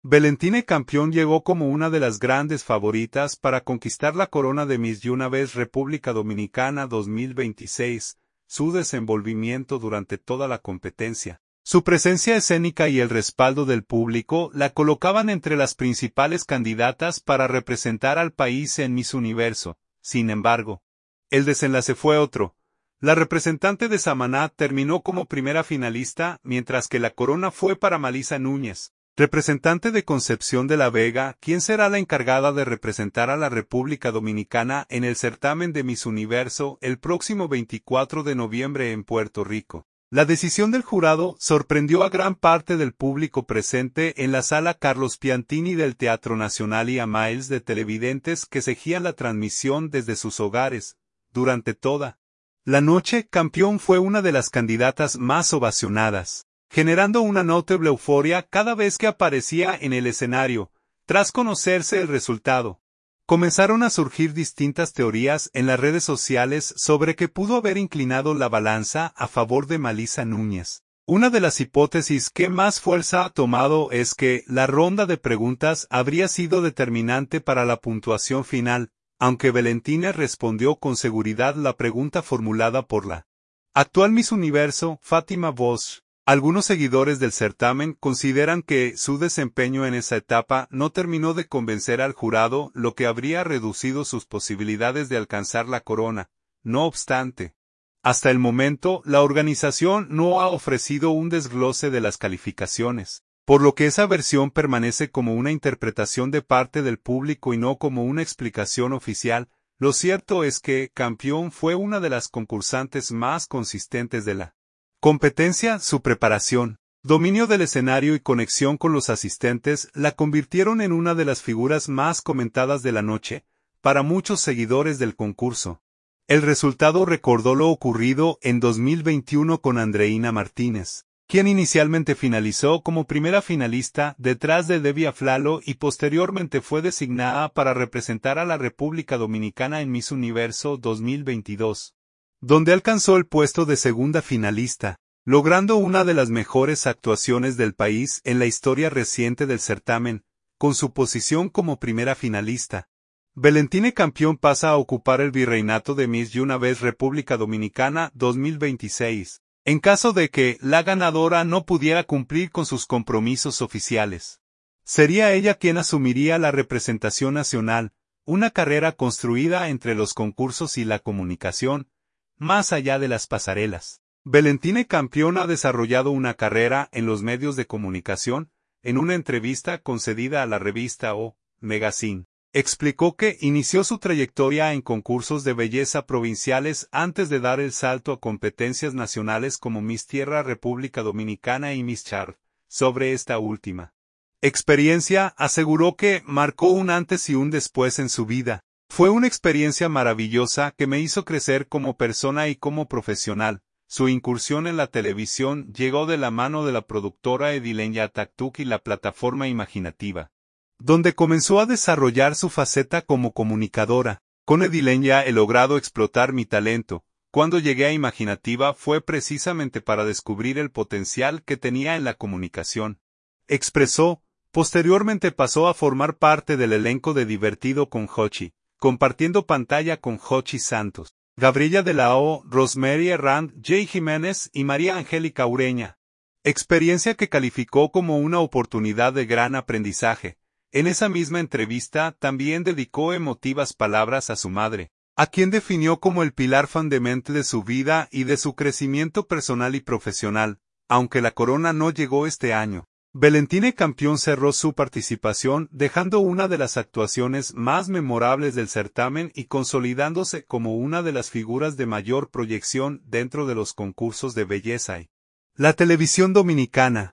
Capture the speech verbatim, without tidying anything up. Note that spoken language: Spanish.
Valentina Campión llegó como una de las grandes favoritas para conquistar la corona de Miss Universe República Dominicana dos mil veintiséis, su desenvolvimiento durante toda la competencia, su presencia escénica y el respaldo del público la colocaban entre las principales candidatas para representar al país en Miss Universo. Sin embargo, el desenlace fue otro. La representante de Samaná terminó como primera finalista, mientras que la corona fue para Malisa Núñez, representante de Concepción de la Vega, quien será la encargada de representar a la República Dominicana en el certamen de Miss Universo el próximo veinticuatro de noviembre en Puerto Rico. La decisión del jurado sorprendió a gran parte del público presente en la sala Carlos Piantini del Teatro Nacional y a miles de televidentes que seguían la transmisión desde sus hogares. Durante toda la noche, Campión fue una de las candidatas más ovacionadas, generando una notable euforia cada vez que aparecía en el escenario. Tras conocerse el resultado, comenzaron a surgir distintas teorías en las redes sociales sobre que pudo haber inclinado la balanza a favor de Malisa Núñez. Una de las hipótesis que más fuerza ha tomado es que la ronda de preguntas habría sido determinante para la puntuación final, aunque Valentina respondió con seguridad la pregunta formulada por la actual Miss Universo, Fátima Bosch. Algunos seguidores del certamen consideran que su desempeño en esa etapa no terminó de convencer al jurado, lo que habría reducido sus posibilidades de alcanzar la corona. No obstante, hasta el momento, la organización no ha ofrecido un desglose de las calificaciones, por lo que esa versión permanece como una interpretación de parte del público y no como una explicación oficial. Lo cierto es que Campión fue una de las concursantes más consistentes de la competencia. Su preparación, dominio del escenario y conexión con los asistentes la convirtieron en una de las figuras más comentadas de la noche, para muchos seguidores del concurso. El resultado recordó lo ocurrido en dos mil veintiuno con Andreina Martínez, quien inicialmente finalizó como primera finalista detrás de Debbie Aflalo y posteriormente fue designada para representar a la República Dominicana en Miss Universo dos mil veintidós. Donde alcanzó el puesto de segunda finalista, logrando una de las mejores actuaciones del país en la historia reciente del certamen, con su posición como primera finalista. Valentina Campión pasa a ocupar el virreinato de Miss Universe República Dominicana dos mil veintiséis, en caso de que la ganadora no pudiera cumplir con sus compromisos oficiales. Sería ella quien asumiría la representación nacional, una carrera construida entre los concursos y la comunicación, más allá de las pasarelas. Valentina Campión ha desarrollado una carrera en los medios de comunicación. En una entrevista concedida a la revista O Magazine, explicó que inició su trayectoria en concursos de belleza provinciales antes de dar el salto a competencias nacionales como Miss Tierra República Dominicana y Miss Chart. Sobre esta última experiencia, aseguró que marcó un antes y un después en su vida. Fue una experiencia maravillosa que me hizo crecer como persona y como profesional. Su incursión en la televisión llegó de la mano de la productora Edilenia Taktuk y la plataforma Imaginativa, donde comenzó a desarrollar su faceta como comunicadora. Con Edilenia he logrado explotar mi talento. Cuando llegué a Imaginativa fue precisamente para descubrir el potencial que tenía en la comunicación, expresó. Posteriormente pasó a formar parte del elenco de Divertido con Jochi, compartiendo pantalla con Jochi Santos, Gabriela de la O, Rosemary Herrand, Jay Jiménez y María Angélica Ureña. Experiencia que calificó como una oportunidad de gran aprendizaje. En esa misma entrevista también dedicó emotivas palabras a su madre, a quien definió como el pilar fundamental de su vida y de su crecimiento personal y profesional. Aunque la corona no llegó este año, Valentina Campión cerró su participación dejando una de las actuaciones más memorables del certamen y consolidándose como una de las figuras de mayor proyección dentro de los concursos de belleza y la televisión dominicana.